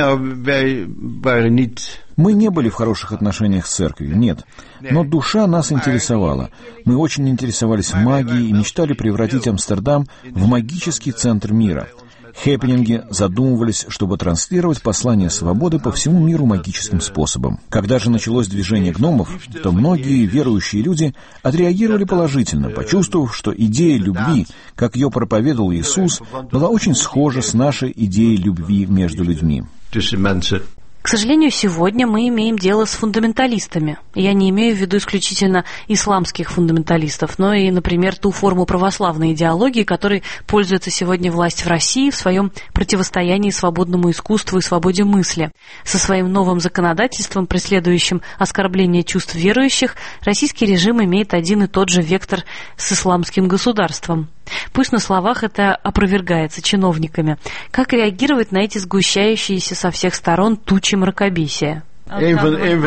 Мы не были в хороших отношениях с церковью, нет. Но душа нас интересовала. Мы очень интересовались магией и мечтали превратить Амстердам в магический центр мира. Хэппининги задумывались, чтобы транслировать послание свободы по всему миру магическим способом. Когда же началось движение гномов, то многие верующие люди отреагировали положительно, почувствовав, что идея любви, как ее проповедовал Иисус, была очень схожа с нашей идеей любви между людьми. К сожалению, сегодня мы имеем дело с фундаменталистами. Я не имею в виду исключительно исламских фундаменталистов, но и, например, ту форму православной идеологии, которой пользуется сегодня власть в России в своем противостоянии свободному искусству и свободе мысли. Со своим новым законодательством, преследующим оскорбление чувств верующих, российский режим имеет один и тот же вектор с исламским государством. Пусть на словах это опровергается чиновниками. Как реагировать на эти сгущающиеся со всех сторон тучи мракобесия? Один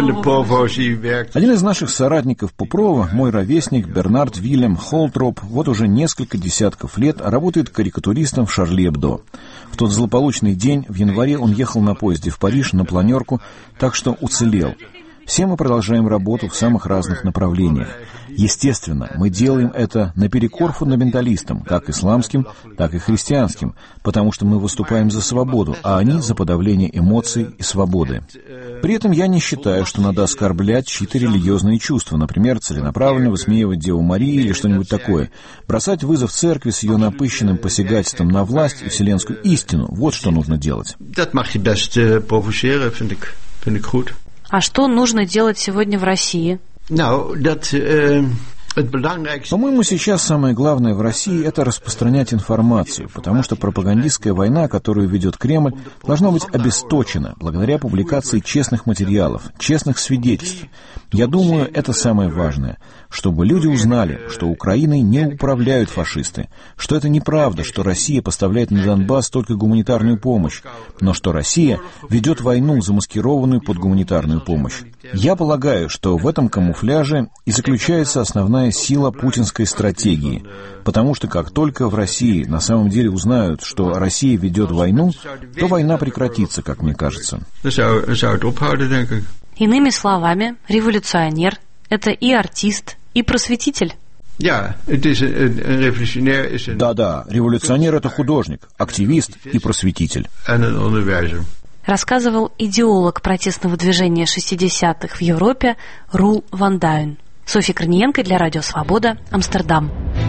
из наших соратников по Прово, мой ровесник Бернард Вильям Холтроп, вот уже несколько десятков лет работает карикатуристом в Шарли Эбдо. В тот злополучный день в январе он ехал на поезде в Париж на планерку, так что уцелел. Все мы продолжаем работу в самых разных направлениях. Естественно, мы делаем это наперекор фундаменталистам, как исламским, так и христианским, потому что мы выступаем за свободу, а они за подавление эмоций и свободы. При этом я не считаю, что надо оскорблять чьи-то религиозные чувства, например, целенаправленно высмеивать Деву Марию или что-нибудь такое, бросать вызов церкви с ее напыщенным посягательством на власть и вселенскую истину. Вот что нужно делать. А что нужно делать сегодня в России? По-моему, сейчас самое главное в России – это распространять информацию, потому что пропагандистская война, которую ведет Кремль, должна быть обесточена благодаря публикации честных материалов, честных свидетельств. Я думаю, это самое важное, чтобы люди узнали, что Украиной не управляют фашисты, что это неправда, что Россия поставляет на Донбасс только гуманитарную помощь, но что Россия ведет войну, замаскированную под гуманитарную помощь. Я полагаю, что в этом камуфляже и заключается основная основная сила путинской стратегии. Потому что как только в России на самом деле узнают, что Россия ведет войну, то война прекратится, как мне кажется. Иными словами, революционер – это и артист, и просветитель. Да-да, революционер – это художник, активист и просветитель. Рассказывал идеолог протестного движения шестидесятых в Европе Рул Ван Дайн. Софья Корниенко для Радио Свобода, Амстердам.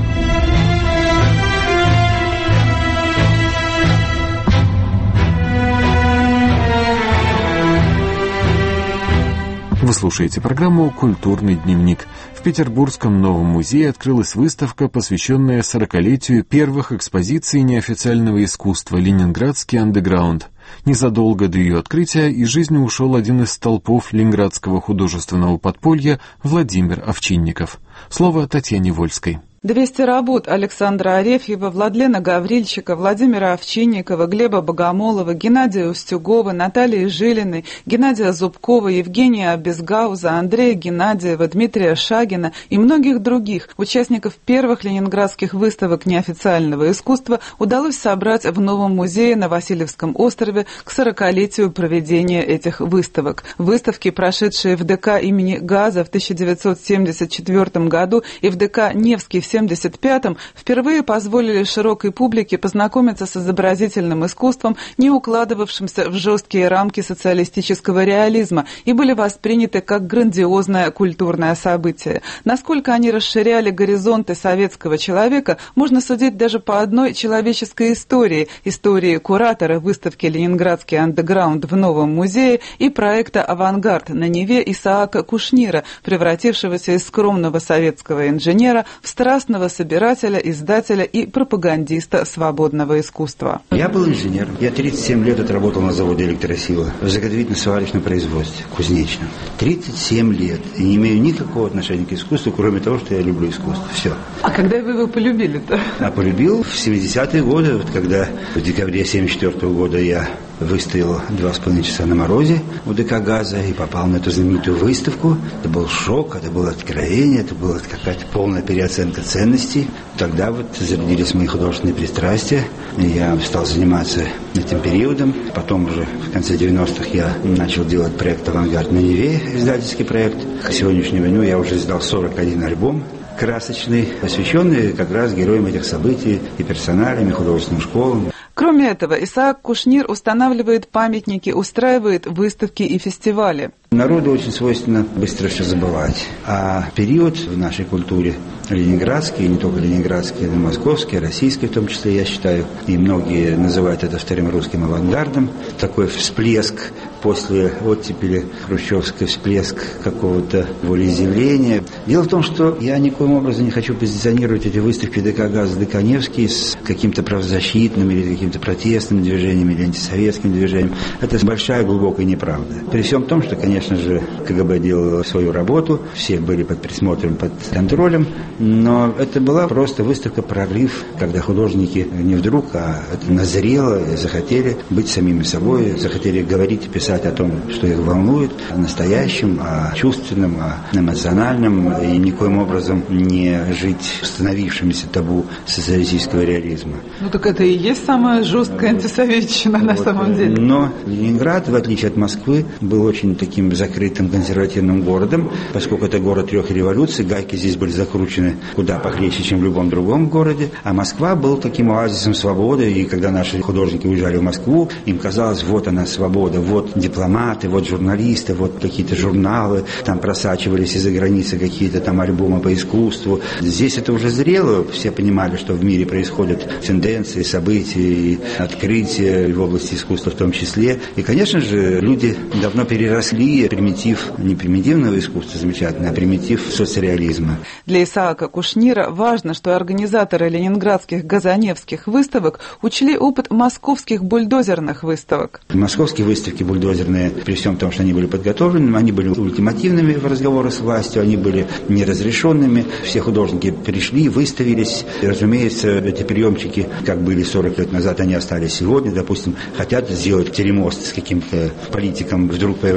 Вы слушаете программу «Культурный дневник». В Петербургском Новом музее открылась выставка, посвященная сорокалетию первых экспозиций неофициального искусства «Ленинградский андеграунд». Незадолго до ее открытия из жизни ушел один из столпов ленинградского художественного подполья Владимир Овчинников. Слово Татьяне Вольской. двести работ Александра Арефьева, Владлена Гаврильчика, Владимира Овчинникова, Глеба Богомолова, Геннадия Устюгова, Натальи Жилиной, Геннадия Зубкова, Евгения Безгауза, Андрея Геннадьева, Дмитрия Шагина и многих других участников первых ленинградских выставок неофициального искусства удалось собрать в Новом музее на Васильевском острове к сорокалетию проведения этих выставок. Выставки, прошедшие в ДК имени Газа в тысяча девятьсот семьдесят четвёртом году и в ДК Невский в семьдесят пятом, впервые позволили широкой публике познакомиться с изобразительным искусством, не укладывавшимся в жесткие рамки социалистического реализма, и были восприняты как грандиозное культурное событие. Насколько они расширяли горизонты советского человека, можно судить даже по одной человеческой истории, истории куратора выставки «Ленинградский андеграунд» в Новом музее и проекта «Авангард» на Неве Исаака Кушнира, превратившегося из скромного советского инженера в страстного собирателя, издателя и пропагандиста свободного искусства. Я был инженер. Я тридцать семь лет отработал на заводе «Электросила» в заготовительно-сварочном производстве, кузнечном. тридцать семь лет. И не имею никакого отношения к искусству, кроме того, что я люблю искусство. Все. А когда вы его полюбили-то? А полюбил в семидесятые годы, вот когда в декабре семьдесят четвёртого года я выстоял два с половиной часа на морозе у ДК «Газа» и попал на эту знаменитую выставку. Это был шок, это было откровение, это была какая-то полная переоценка ценностей. Тогда вот зародились мои художественные пристрастия. И я стал заниматься этим периодом. Потом уже в конце девяностых я начал делать проект «Авангард» на Неве, издательский проект. К сегодняшнему дню я уже издал сорок один альбом красочный, посвященный как раз героям этих событий и персоналям, и художественным школам. Кроме этого, Исаак Кушнир устанавливает памятники, устраивает выставки и фестивали. Народу очень свойственно быстро все забывать. А период в нашей культуре ленинградский, и не только ленинградский, но и московский, российский в том числе, я считаю, и многие называют это вторым русским авангардом, такой всплеск после оттепели, хрущевский всплеск какого-то волеизъявления. Дело в том, что я никоим образом не хочу позиционировать эти выставки ДК «Газ», ДК «Невский» с каким-то правозащитным или каким-то протестным движением или антисоветским движением. Это большая глубокая неправда. При всем том, что, конечно же, КГБ делало свою работу, все были под присмотром, под контролем, но это была просто выставка «Прорыв», когда художники не вдруг, а это назрело, и захотели быть самими собой, захотели говорить и писать о том, что их волнует, о настоящем, о чувственном, о эмоциональном, и никоим образом не жить установившимся табу социалистического реализма. Ну так это и есть самая жесткая антисоветчина вот, на самом деле. Но Ленинград, в отличие от Москвы, был очень таким закрытым консервативным городом, поскольку это город трех революций, гайки здесь были закручены куда похлеще, чем в любом другом городе, а Москва был таким оазисом свободы, и когда наши художники уезжали в Москву, им казалось, вот она свобода, вот дипломаты, вот журналисты, вот какие-то журналы, там просачивались из-за границы какие-то там альбомы по искусству. Здесь это уже зрело, все понимали, что в мире происходят тенденции, события, и открытия в области искусства в том числе. И, конечно же, люди давно переросли примитив, не примитивного искусства замечательно, а примитив соцреализма. Для Исаака Кушнира важно, что организаторы ленинградских газаневских выставок учли опыт московских бульдозерных выставок. Московские выставки бульдозерные, при всем том, что они были подготовленными, они были ультимативными в разговорах с властью, они были неразрешенными. Все художники пришли, выставились. И, разумеется, эти приемчики, как были сорок лет назад, они остались сегодня. Допустим, хотят сделать теремост с каким-то политиком, вдруг появляется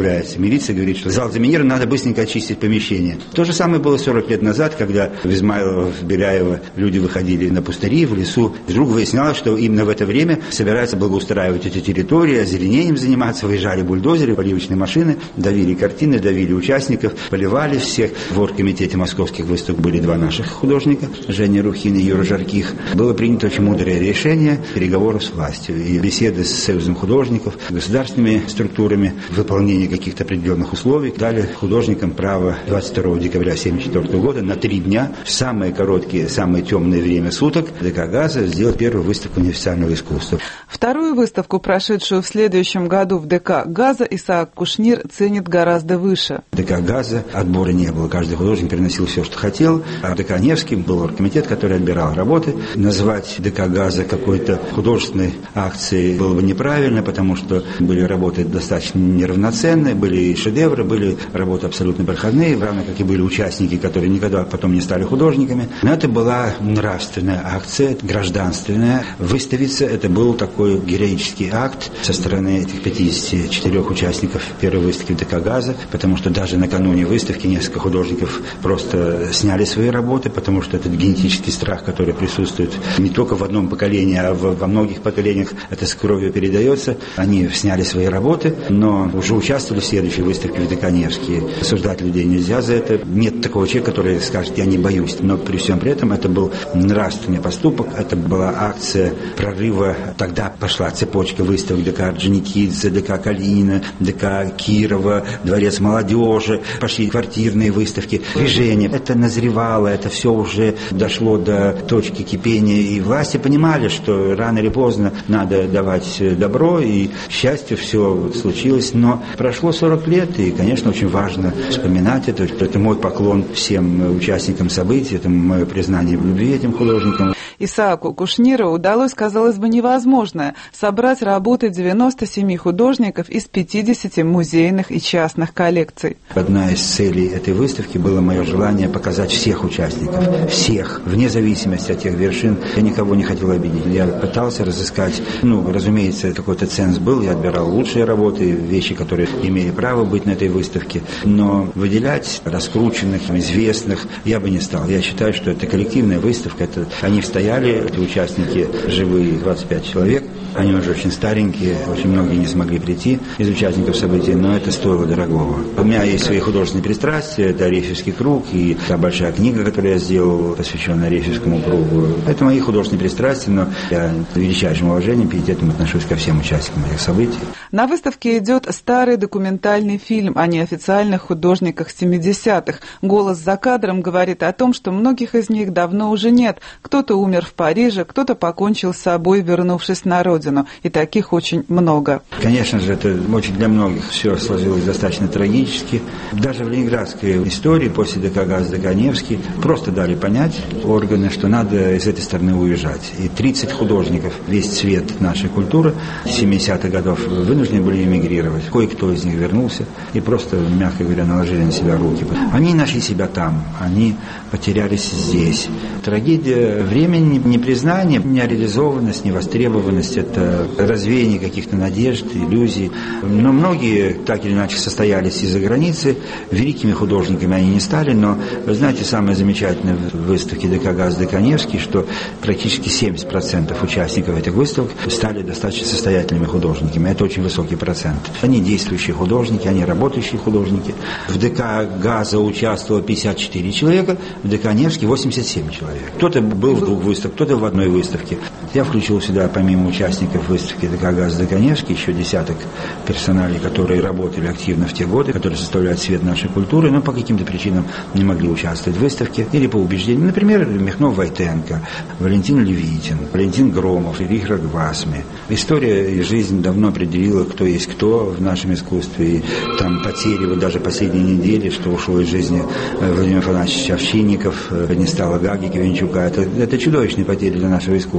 милиции говорит, что зал заминирован, надо быстренько очистить помещение. То же самое было сорок лет назад, когда в Измайлово, в Беляево люди выходили на пустыри, в лесу. Вдруг выяснялось, что именно в это время собираются благоустраивать эти территории, озеленением заниматься, выезжали бульдозеры, поливочные машины, давили картины, давили участников, поливали всех. В оргкомитете московских выставок были два наших художника, Женя Рухин и Юра Жарких. Было принято очень мудрое решение переговоров с властью и беседы с союзом художников, государственными структурами, выполнение каких-то определенных условий. Дали художникам право двадцать второго декабря тысяча девятьсот семьдесят четвёртого года на три дня, в самые короткие, самое темное время суток, ДК «Газа» сделать первую выставку неофициального искусства. Вторую выставку, прошедшую в следующем году в ДК «Газа», Исаак Кушнир ценит гораздо выше. В ДК «Газа» отбора не было. Каждый художник переносил все, что хотел. А в ДК «Невский» был оргкомитет, который отбирал работы. Назвать ДК «Газа» какой-то художественной акцией было бы неправильно, потому что были работы достаточно неравноценные, были и шедевры, были работы абсолютно проходные, равно как и были участники, которые никогда потом не стали художниками. Но это была нравственная акция, гражданственная. Выставиться — это был такой героический акт со стороны этих пятидесяти четырёх участников первой выставки в ДК «Газа», потому что даже накануне выставки несколько художников просто сняли свои работы, потому что этот генетический страх, который присутствует не только в одном поколении, а во многих поколениях, это с кровью передается. Они сняли свои работы, но уже участвовали в следующей выставке в ДК «Невский». Осуждать людей нельзя за это. Нет такого человека, который скажет: я не боюсь. Но при всем при этом это был нравственный поступок, это была акция прорыва. Тогда пошла цепочка выставок ДК Орджоникидзе, ДК Калинина, ДК Кирова, Дворец молодежи, пошли квартирные выставки. Движение это назревало, это все уже дошло до точки кипения, и власти понимали, что рано или поздно надо давать добро, и, к счастью, все случилось. Но прошло сорок лет, и, конечно, очень важно вспоминать это. Это мой поклон всем участникам событий, это мое признание в любви этим художникам. Исааку Кушниру удалось, казалось бы, невозможное – собрать работы девяноста семи художников из пятидесяти музейных и частных коллекций. Одна из целей этой выставки было мое желание показать всех участников, всех, вне зависимости от тех вершин. Я никого не хотел обидеть. Я пытался разыскать, ну, разумеется, какой-то ценз был, я отбирал лучшие работы, вещи, которые имели право быть на этой выставке, но выделять раскрученных, известных я бы не стал. Я считаю, что это коллективная выставка, это они стоят, эти участники живые, двадцать пять человек. Они уже очень старенькие, очень многие не смогли прийти из участников событий, но это стоило дорогого. У меня есть свои художественные пристрастия, это Арефьевский круг и та большая книга, которую я сделал, посвященная Арефьевскому кругу. Это мои художественные пристрастия, но я с величайшим уважением, пиететом отношусь ко всем участникам этих событий. На выставке идет старый документальный фильм о неофициальных художниках семидесятых. Голос за кадром говорит о том, что многих из них давно уже нет. Кто-то умер в Париже, кто-то покончил с собой, вернувшись на родину. И таких очень много. Конечно же, это очень для многих все сложилось достаточно трагически. Даже в ленинградской истории после ДК «Газа», ДК «Невский» просто дали понять органы, что надо из этой страны уезжать. И тридцать художников, весь цвет нашей культуры семидесятых годов вынуждены были эмигрировать. Кое-кто из них вернулся и просто, мягко говоря, наложили на себя руки. Они нашли себя там, они потерялись здесь. Трагедия времени, непризнание, нереализованность, невостребованность – это развеяние каких-то надежд, иллюзий. Но многие так или иначе состоялись из-за границы. Великими художниками они не стали, но, вы знаете, самое замечательное в выставке ДК «Газа», ДК «Невский», что практически семьдесят процентов участников этих выставок стали достаточно состоятельными художниками. Это очень высокий процент. Они действующие художники, они работающие художники. В ДК «Газа» участвовало пятьдесят четыре человека, в ДК «Невский» восемьдесят семь человек. Кто-то был в двух выставках, кто-то в одной выставке. Я включил сюда, помимо участников выставки ДК «Газа», ДК «Невский», еще десяток персоналей, которые работали активно в те годы, которые составляют цвет нашей культуры, но по каким-то причинам не могли участвовать в выставке или по убеждению. Например, Михнов-Войтенко, Валентин Левитин, Валентин Громов, Рихард Гвасми. История и жизнь давно определила, кто есть кто в нашем искусстве. И там потери, вот даже последние недели, что ушел из жизни Владимир Афанасьевич Овчинников, не стало Гаги Кивенчука. Это, это чудовищные потери для нашего искусства.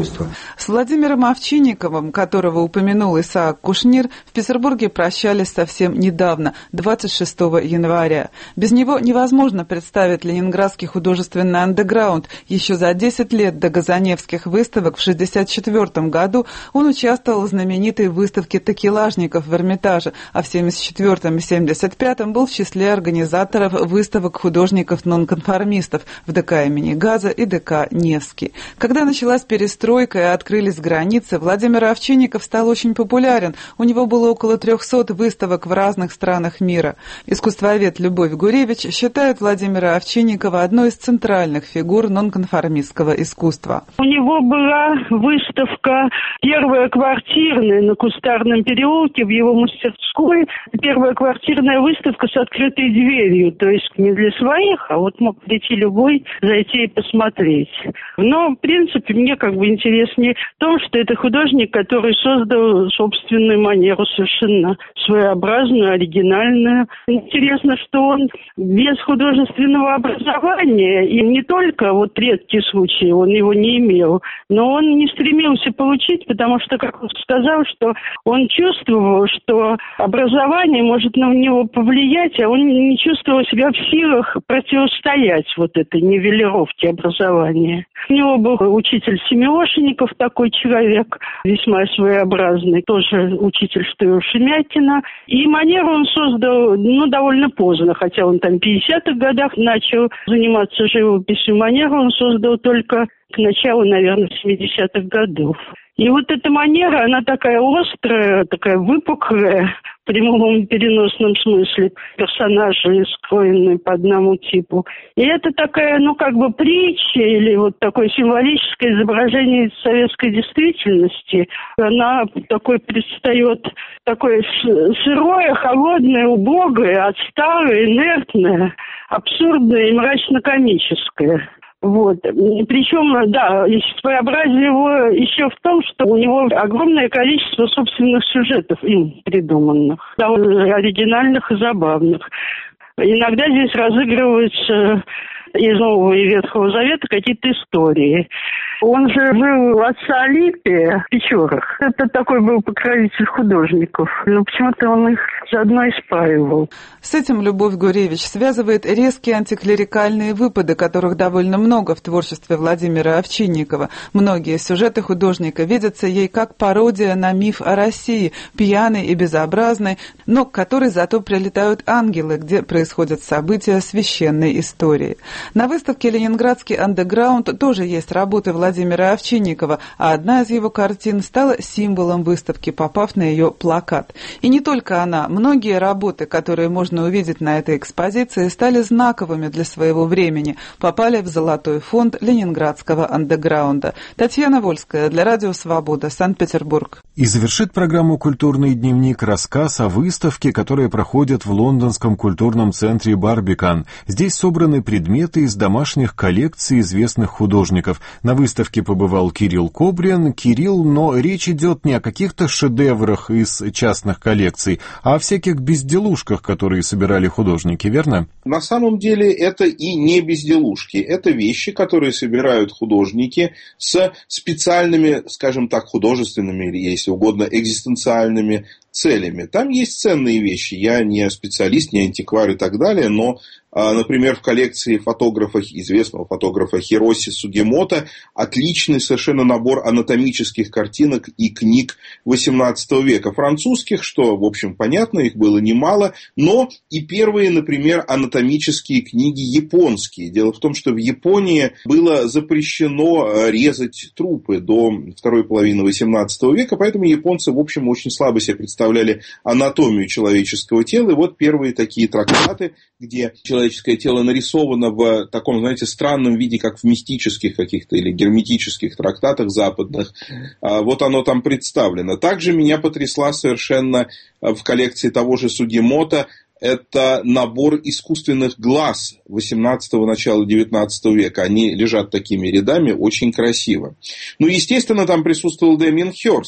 С Владимиром Овчинниковым, которого упомянул Исаак Кушнир, в Петербурге прощались совсем недавно, двадцать шестого января. Без него невозможно представить ленинградский художественный андеграунд. Еще за десять лет до Газаневских выставок в шестьдесят четвёртом году он участвовал в знаменитой выставке такелажников в Эрмитаже, а в семьдесят четвёртом и семьдесят пятом был в числе организаторов выставок художников-нонконформистов в ДК имени Газа и ДК Невский. Когда началась перестройка и открылись границы, Владимир Овчинников стал очень популярен. У него было около трехсот выставок в разных странах мира. Искусствовед Любовь Гуревич считает Владимира Овчинникова одной из центральных фигур нонконформистского искусства. У него была выставка «Первая квартирная» на Кустарном переулке в его мастерской. Первая квартирная выставка с открытой дверью, то есть не для своих, а вот мог прийти любой, зайти и посмотреть. Но, в принципе, мне как бы интереснее в том, что это художник, который создал собственную манеру, совершенно своеобразную, оригинальную. Интересно, что он без художественного образования, и не только вот редкие случаи, он его не имел, но он не стремился получить, потому что, как он сказал, что он чувствовал, что образование может на него повлиять, а он не чувствовал себя в силах противостоять вот этой нивелировке образования. У него был учитель Семиошенников, такой человек, весьма своеобразный, тоже учитель, что и у Шемякина. И манеру он создал, ну, довольно поздно, хотя он там в пятидесятых годах начал заниматься живописью. Манеру он создал только к началу, наверное, семидесятых годов. И вот эта манера, она такая острая, такая выпуклая, в прямом и переносном смысле, персонажи скроенные по одному типу. И это такая, ну, как бы притча или вот такое символическое изображение советской действительности. Она такой предстает, такое сырое, холодное, убогое, отсталое, инертное, абсурдное и мрачно-комическое. Вот. Причем, да, своеобразие его еще в том, что у него огромное количество собственных сюжетов им придуманных, довольно оригинальных и забавных. Иногда здесь разыгрываются из Нового и Ветхого Завета какие-то истории. Он же жил у отца Алипия в Печорах. Это такой был покровитель художников. Но почему-то он их заодно испаивал. С этим Любовь Гуревич связывает резкие антиклерикальные выпады, которых довольно много в творчестве Владимира Овчинникова. Многие сюжеты художника видятся ей как пародия на миф о России, пьяной и безобразной, но к которой зато прилетают ангелы, где происходят события священной истории. На выставке «Ленинградский андеграунд» тоже есть работы Владимира Овчинникова, а одна из его картин стала символом выставки, попав на ее плакат. И не только она. Многие работы, которые можно увидеть на этой экспозиции, стали знаковыми для своего времени, попали в золотой фонд Ленинградского андеграунда. Татьяна Вольская для Радио Свобода, Санкт-Петербург. И завершит программу «Культурный дневник» рассказ о выставке, которая проходит в лондонском культурном центре «Барбикан». Здесь собраны предметы из домашних коллекций известных художников. На выставке побывал Кирилл Кобрин. Кирилл, но речь идет не о каких-то шедеврах из частных коллекций, а о всяких безделушках, которые собирали художники, верно? На самом деле это и не безделушки. Это вещи, которые собирают художники с специальными, скажем так, художественными или, если угодно, экзистенциальными целями. Там есть ценные вещи. Я не специалист, не антиквар и так далее, но, например, в коллекции фотографа, известного фотографа Хироси Сугимото отличный совершенно набор анатомических картинок и книг восемнадцатого века. Французских, что, в общем, понятно, их было немало, но и первые, например, анатомические книги японские. Дело в том, что в Японии было запрещено резать трупы до второй половины восемнадцатого века, поэтому японцы, в общем, очень слабо себе представляли анатомию человеческого тела. И вот первые такие трактаты, где человеческое тело нарисовано в таком, знаете, странном виде, как в мистических каких-то или герметических трактатах западных. Вот оно там представлено. Также меня потрясла совершенно в коллекции того же Сугимото это набор искусственных глаз восемнадцатого, начала девятнадцатого века. Они лежат такими рядами, очень красиво. Ну, естественно, там присутствовал Дэмиен Хёрст.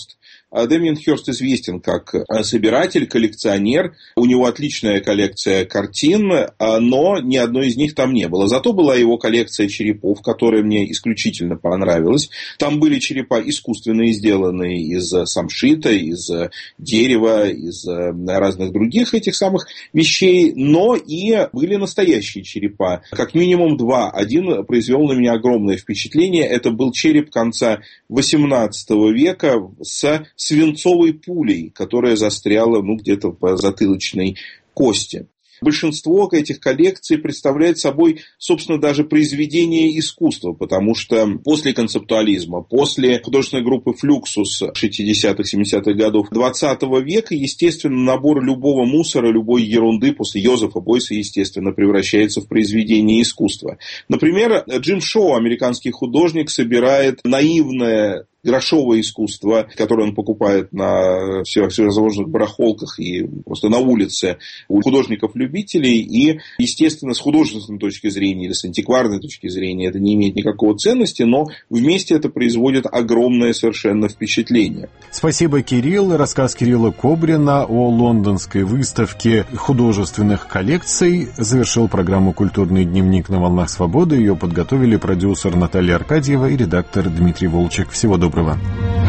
Дэмиен Хёрст известен как собиратель, коллекционер. У него отличная коллекция картин, но ни одной из них там не было. Зато была его коллекция черепов, которая мне исключительно понравилась. Там были черепа искусственные, сделанные из самшита, из дерева, из разных других этих самых вещей, но и были настоящие черепа. Как минимум два. Один произвел на меня огромное впечатление. Это был череп конца восемнадцатого века с свинцовой пулей, которая застряла ну, где-то по затылочной кости. Большинство этих коллекций представляет собой, собственно, даже произведение искусства, потому что после концептуализма, после художественной группы «Флюксус» шестидесятых-семидесятых годов двадцатого века, естественно, набор любого мусора, любой ерунды после Йозефа Бойса, естественно, превращается в произведение искусства. Например, Джим Шоу, американский художник, собирает наивное грошовое искусство, которое он покупает на всевозможных барахолках и просто на улице у художников-любителей. И, естественно, с художественной точки зрения или с антикварной точки зрения это не имеет никакого ценности, но вместе это производит огромное совершенно впечатление. Спасибо, Кирилл. Рассказ Кирилла Кобрина о лондонской выставке художественных коллекций завершил программу «Культурный дневник» на «Волнах Свободы». Ее подготовили продюсер Наталья Аркадьева и редактор Дмитрий Волчек. Всего доброго. Доброго.